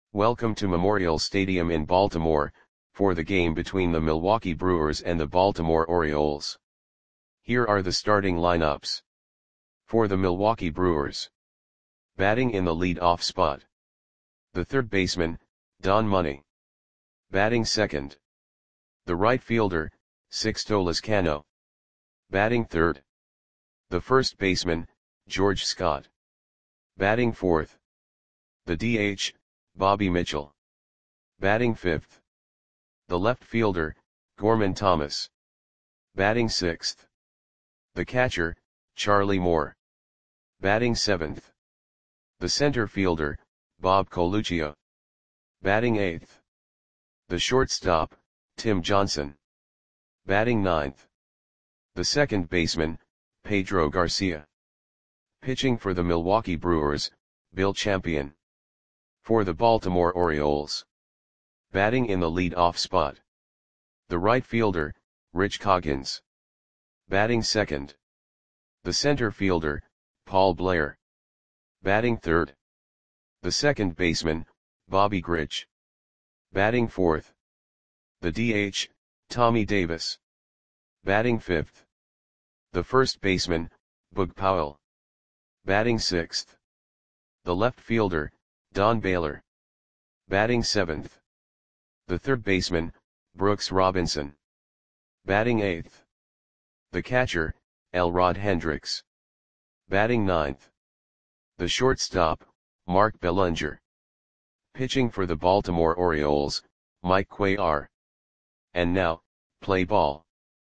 Welcome to Memorial Stadium in Baltimore, for the game between the Milwaukee Brewers and the Baltimore Orioles. Here are the starting lineups. For the Milwaukee Brewers. Batting in the lead-off spot. The third baseman, Don Money. Batting second. The right fielder, Sixto Lezcano. Batting third. The first baseman, George Scott. Batting fourth. The DH, Bobby Mitchell. Batting fifth. The left fielder, Gorman Thomas. Batting sixth. The catcher, Charlie Moore. Batting seventh. The center fielder, Bob Coluccio. Batting eighth. The shortstop, Tim Johnson. Batting ninth. The second baseman, Pedro Garcia. Pitching for the Milwaukee Brewers, Bill Champion. For the Baltimore Orioles. Batting in the lead-off spot. The right fielder, Rich Coggins. Batting second. The center fielder, Paul Blair. Batting third. The second baseman, Bobby Grich. Batting fourth. The DH, Tommy Davis. Batting fifth. The first baseman, Boog Powell. Batting sixth. The left fielder, Don Baylor. Batting seventh. The third baseman, Brooks Robinson. Batting eighth. The catcher, Elrod Hendricks. Batting ninth. The shortstop, Mark Bellinger. Pitching for the Baltimore Orioles, Mike Cuellar. And now, play ball.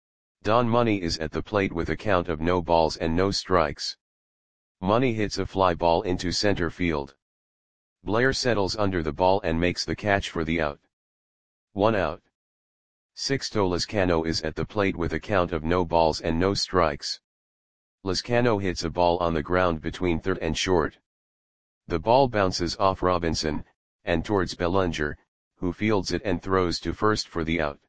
Don Money is at the plate with a count of no balls and no strikes. Money hits a fly ball into center field. Blair settles under the ball and makes the catch for the out. 1 out. Sixto Lezcano is at the plate with a count of no balls and no strikes. Lezcano hits a ball on the ground between third and short. The ball bounces off Robinson, and towards Bellinger, who fields it and throws to first for the out.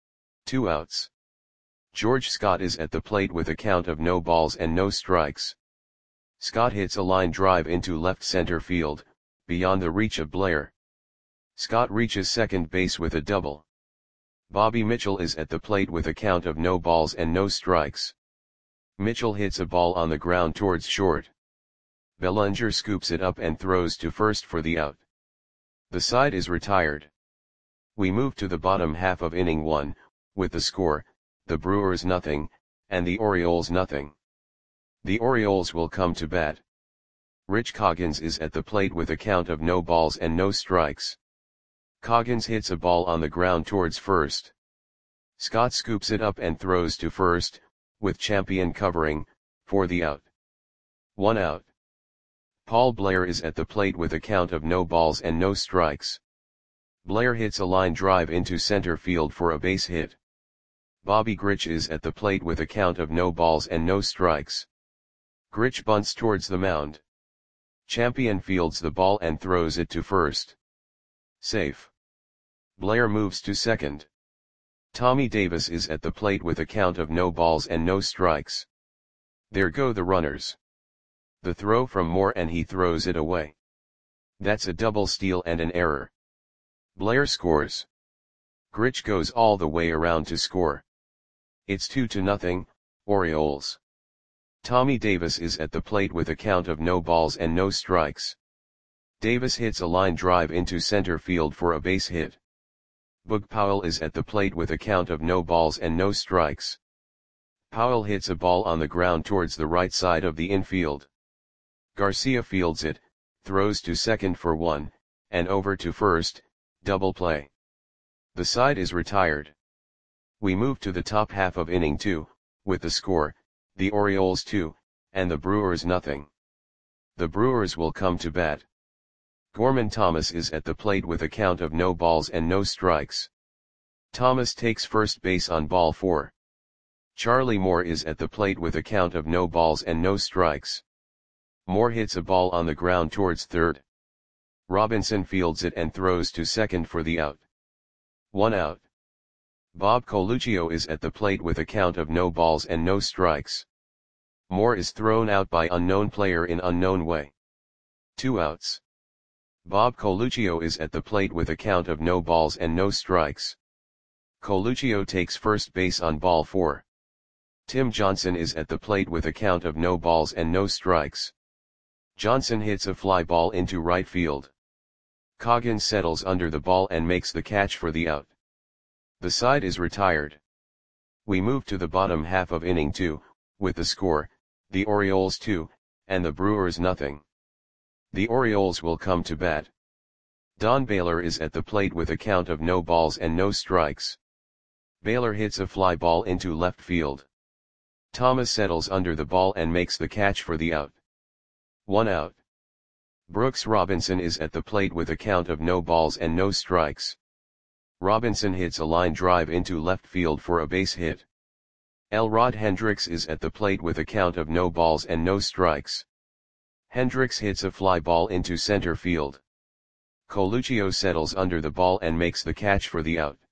2 outs. George Scott is at the plate with a count of no balls and no strikes. Scott hits a line drive into left center field, beyond the reach of Blair. Scott reaches second base with a double. Bobby Mitchell is at the plate with a count of no balls and no strikes. Mitchell hits a ball on the ground towards short. Bellinger scoops it up and throws to first for the out. The side is retired. We move to the bottom half of inning 1, with the score, the Brewers 0, and the Orioles 0. The Orioles will come to bat. Rich Coggins is at the plate with a count of no balls and no strikes. Coggins hits a ball on the ground towards first. Scott scoops it up and throws to first, with Champion covering, for the out. 1 out. Paul Blair is at the plate with a count of no balls and no strikes. Blair hits a line drive into center field for a base hit. Bobby Grich is at the plate with a count of no balls and no strikes. Grich bunts towards the mound. Champion fields the ball and throws it to first. Safe. Blair moves to second. Tommy Davis is at the plate with a count of no balls and no strikes. There go the runners. The throw from Moore and he throws it away. That's a double steal and an error. Blair scores. Grich goes all the way around to score. It's 2-0, Orioles. Tommy Davis is at the plate with a count of no balls and no strikes. Davis hits a line drive into center field for a base hit. Boog Powell is at the plate with a count of no balls and no strikes. Powell hits a ball on the ground towards the right side of the infield. Garcia fields it, throws to second for 1, and over to first, double play. The side is retired. We move to the top half of inning 2, with the score, the Orioles 2, and the Brewers 0. The Brewers will come to bat. Gorman Thomas is at the plate with a count of no balls and no strikes. Thomas takes first base on ball 4. Charlie Moore is at the plate with a count of no balls and no strikes. Moore hits a ball on the ground towards third. Robinson fields it and throws to second for the out. 1 out. Bob Coluccio is at the plate with a count of no balls and no strikes. Moore is thrown out by unknown player in unknown way. 2 outs. Bob Coluccio is at the plate with a count of no balls and no strikes. Coluccio takes first base on ball 4. Tim Johnson is at the plate with a count of no balls and no strikes. Johnson hits a fly ball into right field. Coggins settles under the ball and makes the catch for the out. The side is retired. We move to the bottom half of inning 2, with the score, the Orioles 2, and the Brewers nothing. The Orioles will come to bat. Don Baylor is at the plate with a count of no balls and no strikes. Baylor hits a fly ball into left field. Thomas settles under the ball and makes the catch for the out. 1 out. Brooks Robinson is at the plate with a count of no balls and no strikes. Robinson hits a line drive into left field for a base hit. Elrod Hendricks is at the plate with a count of no balls and no strikes. Hendricks hits a fly ball into center field. Coluccio settles under the ball and makes the catch for the out.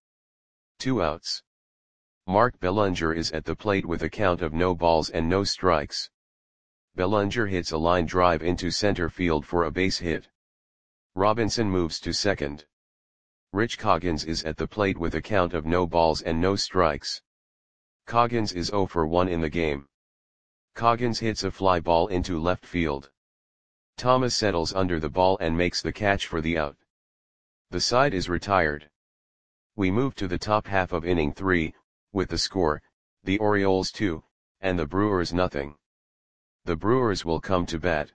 2 outs. Mark Bellinger is at the plate with a count of no balls and no strikes. Bellinger hits a line drive into center field for a base hit. Robinson moves to second. Rich Coggins is at the plate with a count of no balls and no strikes. Coggins is 0 for 1 in the game. Coggins hits a fly ball into left field. Thomas settles under the ball and makes the catch for the out. The side is retired. We move to the top half of inning 3, with the score, the Orioles 2, and the Brewers nothing. The Brewers will come to bat.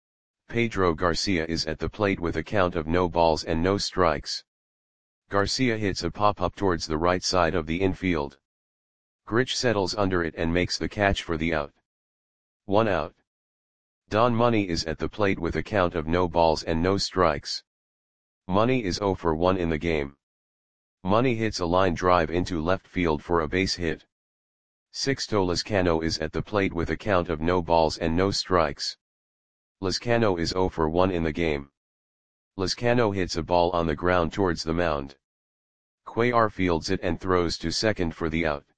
Pedro Garcia is at the plate with a count of no balls and no strikes. Garcia hits a pop-up towards the right side of the infield. Grich settles under it and makes the catch for the out. 1 out. Don Money is at the plate with a count of no balls and no strikes. Money is 0 for 1 in the game. Money hits a line drive into left field for a base hit. Sixto Lezcano is at the plate with a count of no balls and no strikes. Lezcano is 0 for 1 in the game. Lezcano hits a ball on the ground towards the mound. Cuellar fields it and throws to second for the out.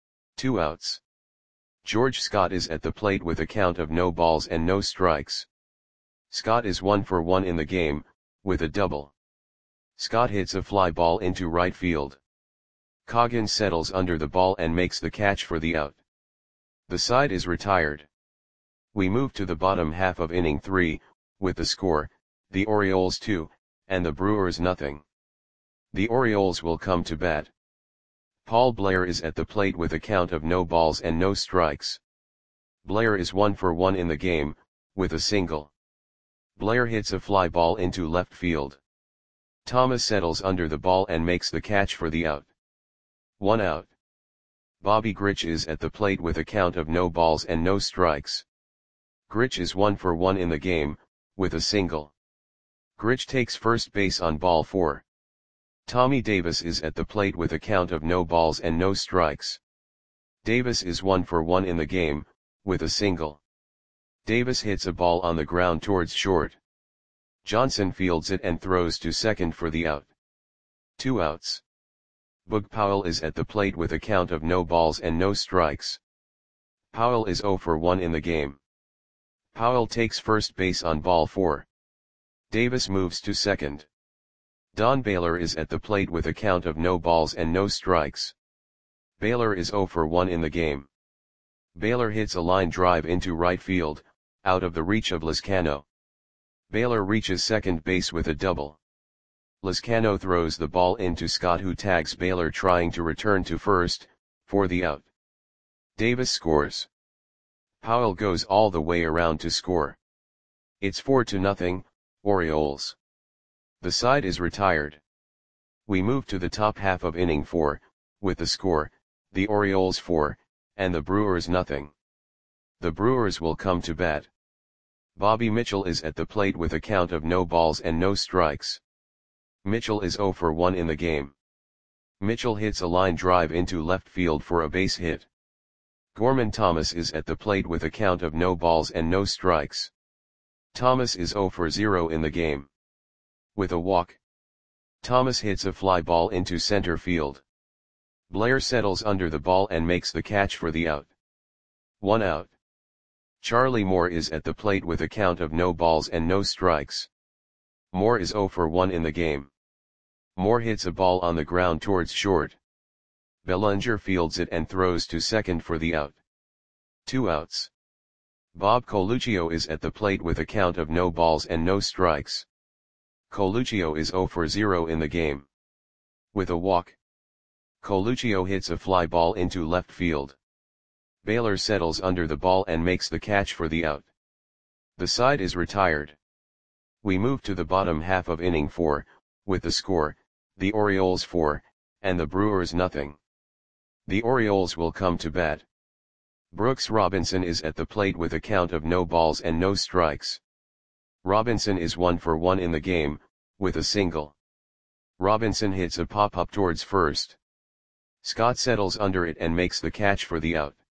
2 outs. George Scott is at the plate with a count of no balls and no strikes. Scott is 1 for 1 in the game, with a double. Scott hits a fly ball into right field. Coggins settles under the ball and makes the catch for the out. The side is retired. We move to the bottom half of inning 3, with the score, the Orioles 2, and the Brewers nothing. The Orioles will come to bat. Paul Blair is at the plate with a count of no balls and no strikes. Blair is 1 for 1 in the game, with a single. Blair hits a fly ball into left field. Thomas settles under the ball and makes the catch for the out. 1 out. Bobby Grich is at the plate with a count of no balls and no strikes. Grich is 1 for 1 in the game, with a single. Grich takes first base on ball 4. Tommy Davis is at the plate with a count of no balls and no strikes. Davis is 1 for 1 in the game, with a single. Davis hits a ball on the ground towards short. Johnson fields it and throws to second for the out. 2 outs. Boog Powell is at the plate with a count of no balls and no strikes. Powell is 0 for 1 in the game. Powell takes first base on ball 4. Davis moves to second. Don Baylor is at the plate with a count of no balls and no strikes. Baylor is 0 for 1 in the game. Baylor hits a line drive into right field, out of the reach of Lezcano. Baylor reaches second base with a double. Lezcano throws the ball into Scott, who tags Baylor trying to return to first, for the out. Davis scores. Powell goes all the way around to score. It's 4-0, Orioles. The side is retired. We move to the top half of inning 4, with the score, the Orioles 4, and the Brewers nothing. The Brewers will come to bat. Bobby Mitchell is at the plate with a count of no balls and no strikes. Mitchell is 0 for 1 in the game. Mitchell hits a line drive into left field for a base hit. Gorman Thomas is at the plate with a count of no balls and no strikes. Thomas is 0 for 0 in the game. With a walk. Thomas hits a fly ball into center field. Blair settles under the ball and makes the catch for the out. 1 out. Charlie Moore is at the plate with a count of no balls and no strikes. Moore is 0 for 1 in the game. Moore hits a ball on the ground towards short. Bellinger fields it and throws to second for the out. 2 outs. Bob Coluccio is at the plate with a count of no balls and no strikes. Coluccio is 0 for 0 in the game. With a walk, Coluccio hits a fly ball into left field. Baylor settles under the ball and makes the catch for the out. The side is retired. We move to the bottom half of inning 4, with the score, the Orioles 4, and the Brewers nothing. The Orioles will come to bat. Brooks Robinson is at the plate with a count of no balls and no strikes. Robinson is 1 for 1 in the game, with a single. Robinson hits a pop-up towards first. Scott settles under it and makes the catch for the out.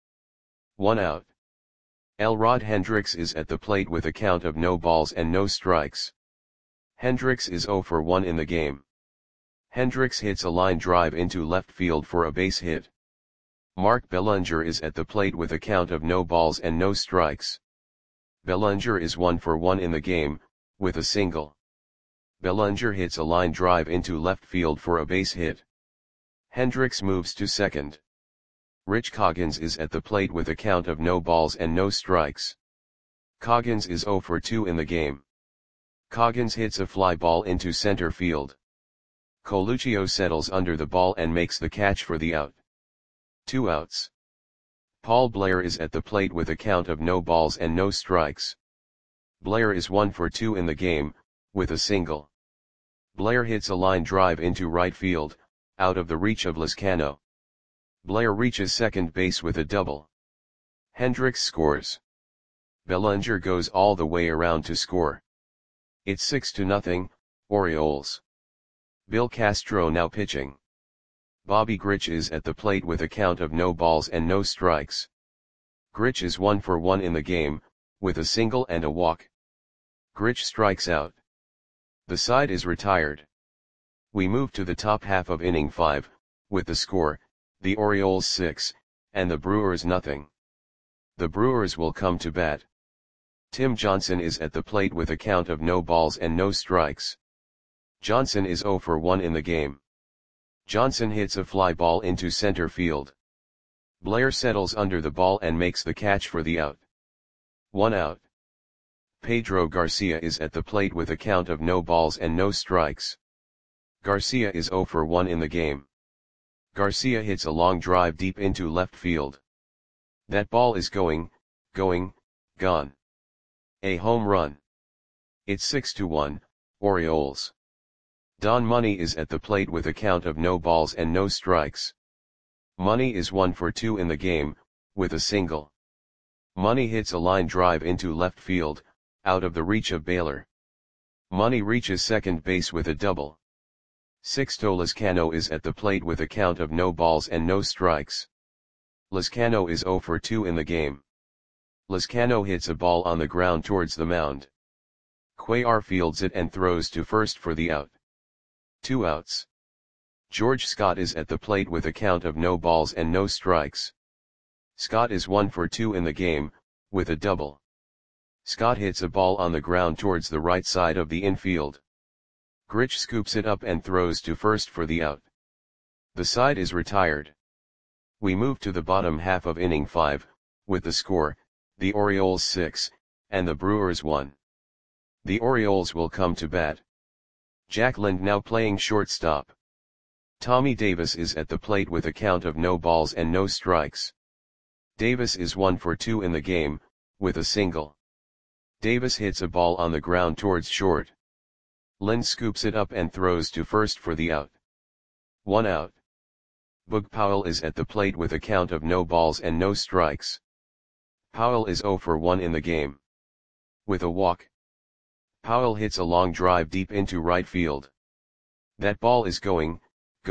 1 out. Elrod Hendricks is at the plate with a count of no balls and no strikes. Hendricks is 0 for 1 in the game. Hendricks hits a line drive into left field for a base hit. Mark Bellinger is at the plate with a count of no balls and no strikes. Bellinger is 1 for 1 in the game, with a single. Bellinger hits a line drive into left field for a base hit. Hendricks moves to second. Rich Coggins is at the plate with a count of no balls and no strikes. Coggins is 0 for 2 in the game. Coggins hits a fly ball into center field. Coluccio settles under the ball and makes the catch for the out. 2 outs. Paul Blair is at the plate with a count of no balls and no strikes. Blair is 1 for 2 in the game, with a single. Blair hits a line drive into right field, out of the reach of Lizcano. Blair reaches second base with a double. Hendricks scores. Bellinger goes all the way around to score. It's 6-0, Orioles. Bill Castro now pitching. Bobby Grich is at the plate with a count of no balls and no strikes. Grich is 1 for 1 in the game, with a single and a walk. Grich strikes out. The side is retired. We move to the top half of inning 5, with the score, the Orioles 6, and the Brewers nothing. The Brewers will come to bat. Tim Johnson is at the plate with a count of no balls and no strikes. Johnson is 0 for 1 in the game. Johnson hits a fly ball into center field. Blair settles under the ball and makes the catch for the out. 1 out. Pedro Garcia is at the plate with a count of no balls and no strikes. Garcia is 0 for 1 in the game. Garcia hits a long drive deep into left field. That ball is going, gone. A home run. It's 6-1, Orioles. Don Money is at the plate with a count of no balls and no strikes. Money is 1 for 2 in the game, with a single. Money hits a line drive into left field, out of the reach of Baylor. Money reaches second base with a double. Sixto Lizcano is at the plate with a count of no balls and no strikes. Lizcano is 0 for 2 in the game. Lizcano hits a ball on the ground towards the mound. Cuellar fields it and throws to first for the out. 2 outs. George Scott is at the plate with a count of no balls and no strikes. Scott is 1 for 2 in the game, with a double. Scott hits a ball on the ground towards the right side of the infield. Grich scoops it up and throws to first for the out. The side is retired. We move to the bottom half of inning 5, with the score, the Orioles 6, and the Brewers 1. The Orioles will come to bat. Jack Lind now playing shortstop. Tommy Davis is at the plate with a count of no balls and no strikes. Davis is 1 for 2 in the game, with a single. Davis hits a ball on the ground towards short. Lind scoops it up and throws to first for the out. 1 out. Boog Powell is at the plate with a count of no balls and no strikes. Powell is 0 for 1 in the game. With a walk, Powell hits a long drive deep into right field. That ball is going,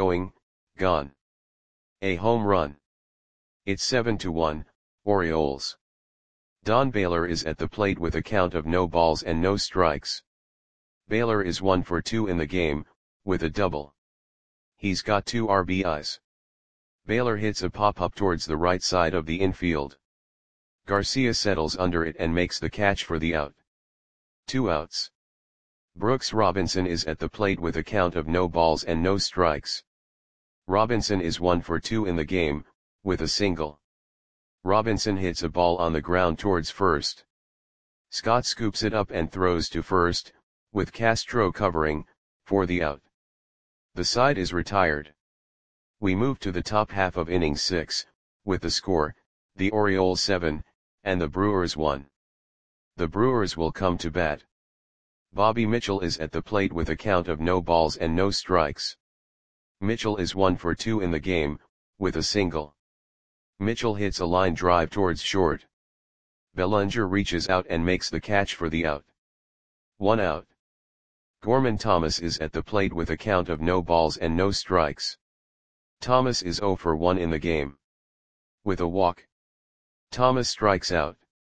gone. A home run. It's 7-1, Orioles. Don Baylor is at the plate with a count of no balls and no strikes. Baylor is 1 for 2 in the game, with a double. He's got 2 RBIs. Baylor hits a pop-up towards the right side of the infield. Garcia settles under it and makes the catch for the out. 2 outs. Brooks Robinson is at the plate with a count of no balls and no strikes. Robinson is 1 for 2 in the game, with a single. Robinson hits a ball on the ground towards first. Scott scoops it up and throws to first, with Castro covering, for the out. The side is retired. We move to the top half of inning 6, with the score, the Orioles 7, and the Brewers 1. The Brewers will come to bat. Bobby Mitchell is at the plate with a count of no balls and no strikes. Mitchell is 1 for 2 in the game, with a single. Mitchell hits a line drive towards short. Bellinger reaches out and makes the catch for the out. 1 out. Gorman Thomas is at the plate with a count of no balls and no strikes. Thomas is 0 for 1 in the game. With a walk. Thomas strikes out.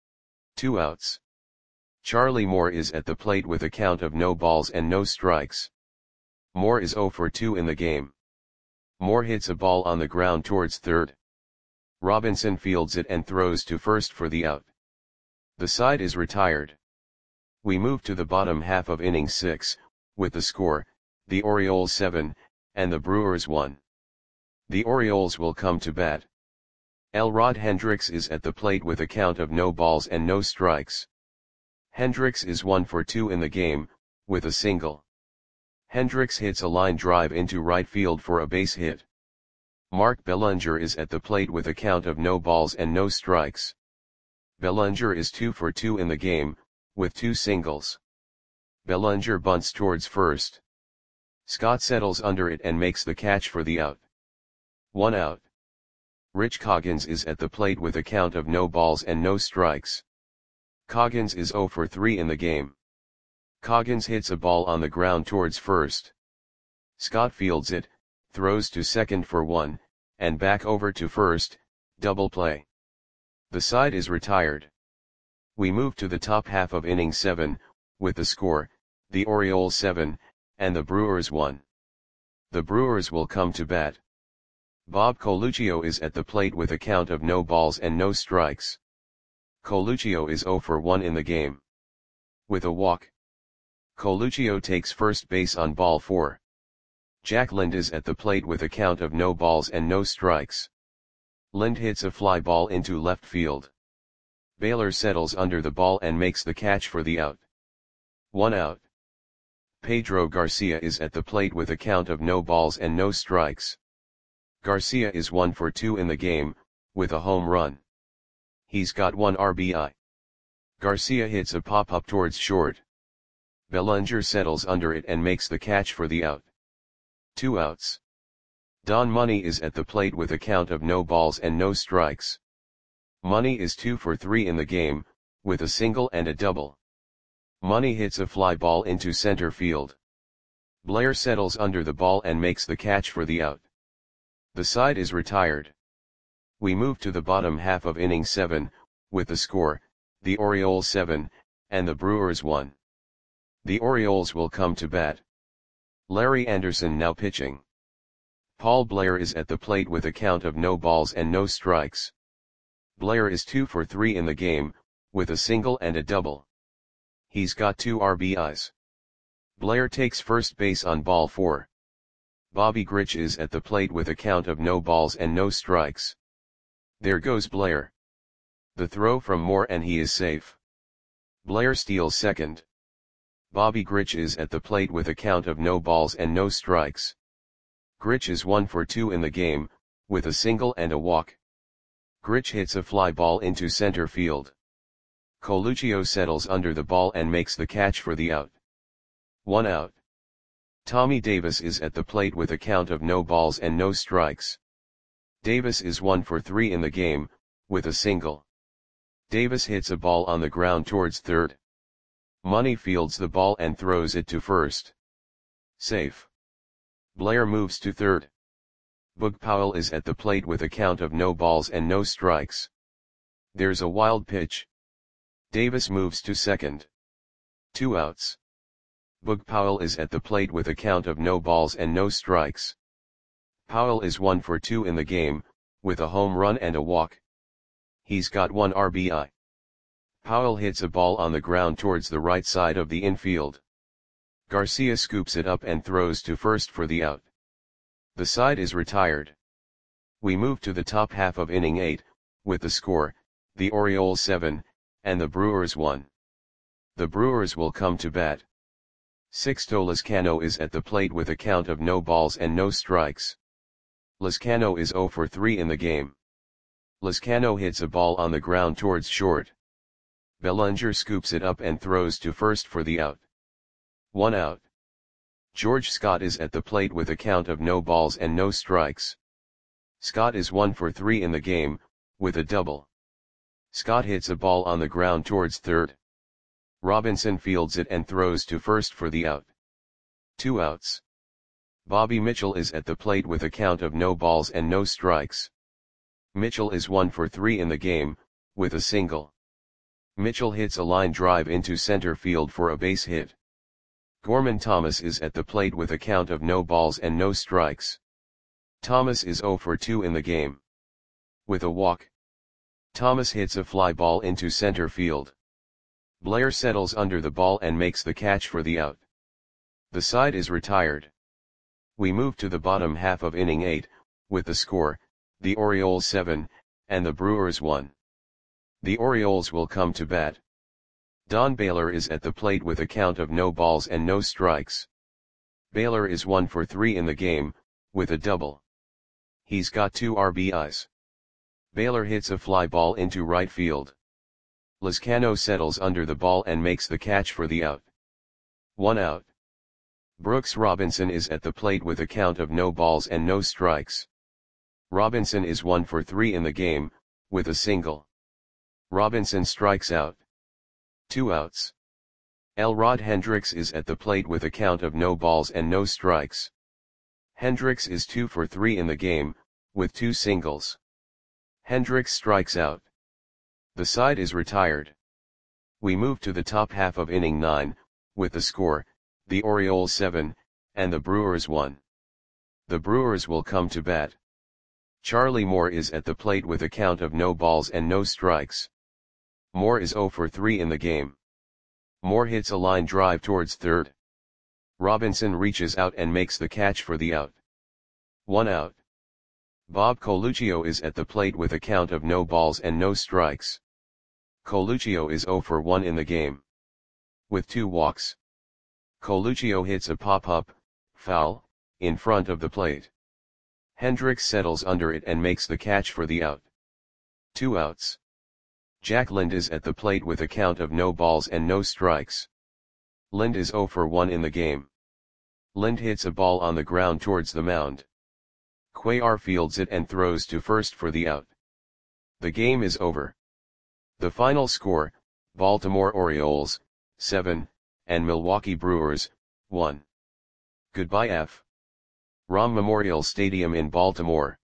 2 outs. Charlie Moore is at the plate with a count of no balls and no strikes. Moore is 0 for 2 in the game. Moore hits a ball on the ground towards third. Robinson fields it and throws to first for the out. The side is retired. We move to the bottom half of inning 6, with the score, the Orioles 7, and the Brewers 1. The Orioles will come to bat. Elrod Hendricks is at the plate with a count of no balls and no strikes. Hendricks is 1 for 2 in the game, with a single. Hendricks hits a line drive into right field for a base hit. Mark Bellinger is at the plate with a count of no balls and no strikes. Bellinger is 2 for 2 in the game, with 2 singles. Bellinger bunts towards first. Scott settles under it and makes the catch for the out. 1 out. Rich Coggins is at the plate with a count of no balls and no strikes. Coggins is 0 for 3 in the game. Coggins hits a ball on the ground towards first. Scott fields it, throws to second for 1, and back over to first, double play. The side is retired. We move to the top half of inning 7, with the score, the Orioles 7, and the Brewers 1. The Brewers will come to bat. Bob Coluccio is at the plate with a count of no balls and no strikes. Coluccio is 0 for 1 in the game. With a walk. Coluccio takes first base on ball 4. Jack Lind is at the plate with a count of no balls and no strikes. Lind hits a fly ball into left field. Baylor settles under the ball and makes the catch for the out. 1 out. Pedro Garcia is at the plate with a count of no balls and no strikes. Garcia is 1 for 2 in the game, with a home run. He's got 1 RBI. Garcia hits a pop-up towards short. Bellinger settles under it and makes the catch for the out. 2 outs. Don Money is at the plate with a count of no balls and no strikes. Money is 2 for 3 in the game, with a single and a double. Money hits a fly ball into center field. Blair settles under the ball and makes the catch for the out. The side is retired. We move to the bottom half of inning 7, with the score, the Orioles 7, and the Brewers 1. The Orioles will come to bat. Larry Anderson now pitching. Paul Blair is at the plate with a count of no balls and no strikes. Blair is 2 for 3 in the game, with a single and a double. He's got 2 RBIs. Blair takes first base on ball 4. Bobby Grich is at the plate with a count of no balls and no strikes. There goes Blair. The throw from Moore and he is safe. Blair steals second. Bobby Grich is at the plate with a count of no balls and no strikes. Grich is 1 for 2 in the game, with a single and a walk. Grich hits a fly ball into center field. Coluccio settles under the ball and makes the catch for the out. 1 out. Tommy Davis is at the plate with a count of no balls and no strikes. Davis is 1 for 3 in the game, with a single. Davis hits a ball on the ground towards third. Money fields the ball and throws it to first. Safe. Blair moves to third. Boog Powell is at the plate with a count of no balls and no strikes. There's a wild pitch. Davis moves to second. 2 outs. Boog Powell is at the plate with a count of no balls and no strikes. Powell is 1 for 2 in the game, with a home run and a walk. He's got 1 RBI. Powell hits a ball on the ground towards the right side of the infield. Garcia scoops it up and throws to first for the out. The side is retired. We move to the top half of inning 8, with the score, the Orioles 7, and the Brewers 1. The Brewers will come to bat. Sixto Lezcano is at the plate with a count of no balls and no strikes. Lezcano is 0 for 3 in the game. Lezcano hits a ball on the ground towards short. Bellinger scoops it up and throws to first for the out. 1 out. George Scott is at the plate with a count of no balls and no strikes. Scott is 1 for 3 in the game, with a double. Scott hits a ball on the ground towards third. Robinson fields it and throws to first for the out. 2 outs. Bobby Mitchell is at the plate with a count of no balls and no strikes. Mitchell is 1 for 3 in the game, with a single. Mitchell hits a line drive into center field for a base hit. Gorman Thomas is at the plate with a count of no balls and no strikes. Thomas is 0 for 2 in the game. With a walk. Thomas hits a fly ball into center field. Blair settles under the ball and makes the catch for the out. The side is retired. We move to the bottom half of inning 8, with the score, the Orioles 7, and the Brewers 1. The Orioles will come to bat. Don Baylor is at the plate with a count of no balls and no strikes. Baylor is 1 for 3 in the game, with a double. He's got 2 RBIs. Baylor hits a fly ball into right field. Lezcano settles under the ball and makes the catch for the out. 1 out. Brooks Robinson is at the plate with a count of no balls and no strikes. Robinson is 1 for 3 in the game, with a single. Robinson strikes out. 2 outs. Elrod Hendricks is at the plate with a count of no balls and no strikes. Hendricks is 2 for 3 in the game, with 2 singles. Hendricks strikes out. The side is retired. We move to the top half of inning 9, with the score, the Orioles 7, and the Brewers 1. The Brewers will come to bat. Charlie Moore is at the plate with a count of no balls and no strikes. Moore is 0 for 3 in the game. Moore hits a line drive towards third. Robinson reaches out and makes the catch for the out. 1 out. Bob Coluccio is at the plate with a count of no balls and no strikes. Coluccio is 0 for 1 in the game. With 2 walks. Coluccio hits a pop-up, foul, in front of the plate. Hendricks settles under it and makes the catch for the out. 2 outs. Jack Lind is at the plate with a count of no balls and no strikes. Lind is 0 for 1 in the game. Lind hits a ball on the ground towards the mound. Cuellar fields it and throws to first for the out. The game is over. The final score, Baltimore Orioles, 7, and Milwaukee Brewers, 1. Goodbye F. Rahm Memorial Stadium in Baltimore.